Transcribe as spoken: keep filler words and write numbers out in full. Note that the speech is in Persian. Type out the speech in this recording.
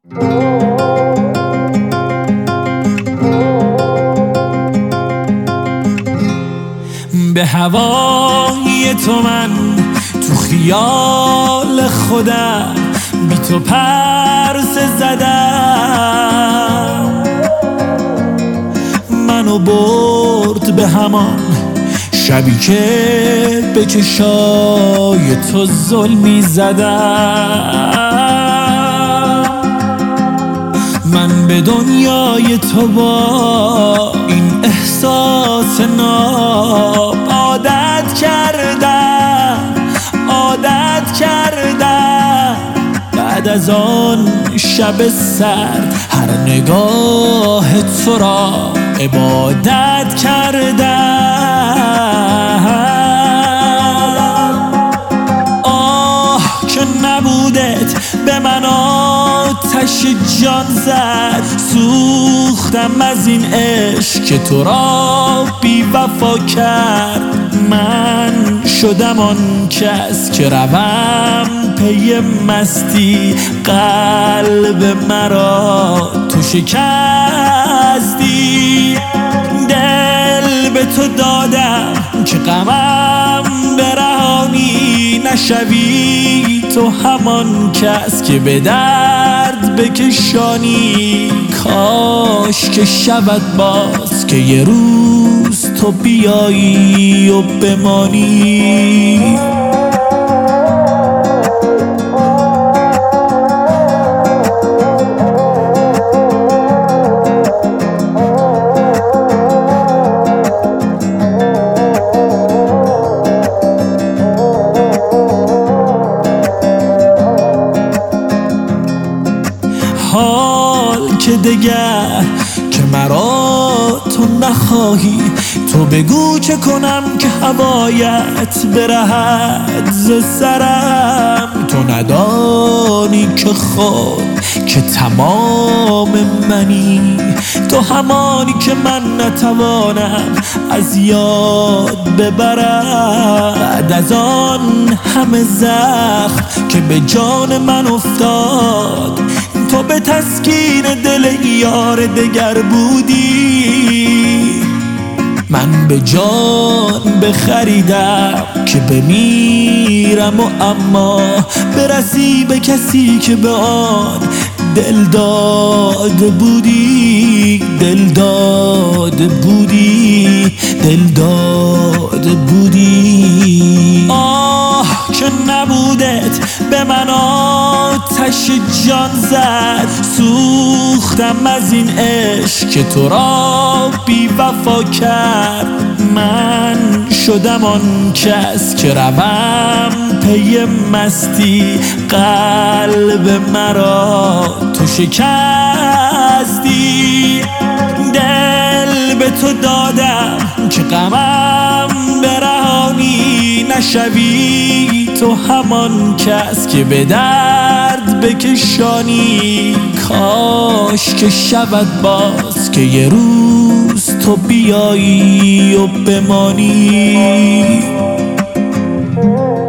به هوای تو من تو خیال خودم بی تو پرسه زدم، منو برد به همان شبی که به چشای تو ظلمی زدم. من به دنیای تو با این احساس ناب عادت کردم عادت کردم. بعد از آن شب سرد هر نگاه تو را عبادت کردم. آه که نبودت به من آتش جان زد، سوختم از این عشق که تو را بی وفا کرد. من شدم آن کس که روم پی مستی، قلب مرا تو شکستی. دل به تو دادم که غمم برهانی، نشوی تو همان کس که به درد بکشانی. کاش که شود باز که یه روز تو بیایی و بمانی. حال که دگر که مرا تو نخواهی، تو بگو چه کنم که هوایت برهد ز سرم. تو ندانی که خود که تمام منی، تو همانی که من نتوانم از یاد ببرم. بعد از آن همه زخم که به جان من افتاد، تو به تسکین دل یار دگر بودی. من به جان بخریدم که بمیرم و اما برسی به کسی که به آن دل داده بودی. دل داده بودی دل داده بودی. آه که نبودت به من آتش جان زد، سوختم از این عشق که تو را بی وفا کرد. من شدم آن کس که روم پی مستی، قلب مرا تو شکستی. دل به تو دادم که غمم برهانی، نشوی تو همان کس که به درد بکشانی. کاش که شود باز که یه روز تو بیایی و بمانی.